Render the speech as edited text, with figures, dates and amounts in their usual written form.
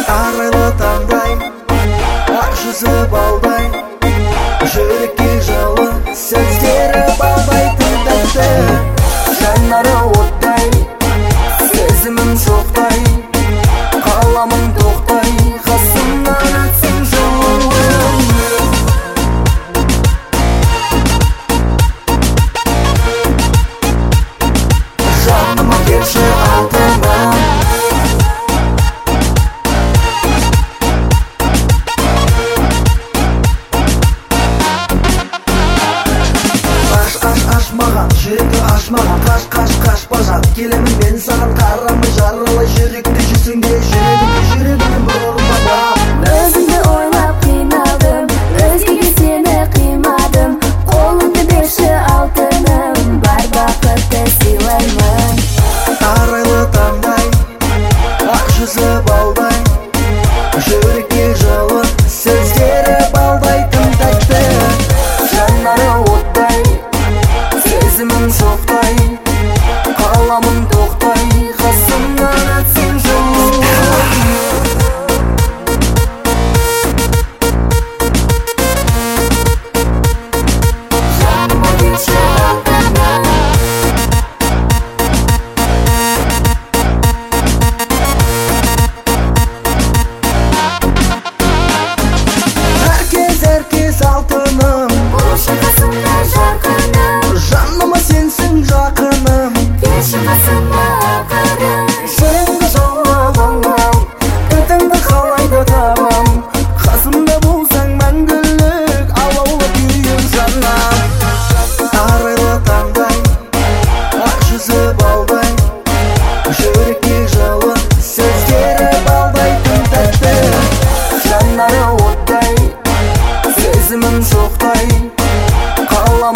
Арайлы таңдай, ақ жүзі балдай, жүрекке жылы сөздері балдайтын тәтті. Жанары оттай, сезімім шоқтай, қаламың тоқтай, қасымнан өтсін жолым. Жаныма келші алтыным, маған жүректі ашмаған, қаш бажан келемін мен саған, қарамай жаралай жүректі жүзіңде, жүрегімді бір ұрмадым. Өзіңді ойлап қиналдым, өзгеге сені қимадым. Қолыңды берші алтыным, бар бақытты сыйлаймын. Арайлы таңдай, ақ жүзі балдай, жүрекке жылы сөздері балдайтын тәтті. Жанары оттай, сезімім шоқтай, қаламың тоқтай, қасымнан өтсін жолым. Жаныма келші алтыным, әркез алтыным, болшы қасымда жарқыным. жаныма сенсің жақыным. Келші қасыма ақырым, Сенді жолығым, өтіңді қалайды табам. Қасымда болсаң мәңгілік, алаулы күйім жанам. Арайлы таңдай, ақ жүзі балдай, жүрекке жылы сөздері балдайтын тәтті. Жанары оттай, сезімім шоқтай, қалам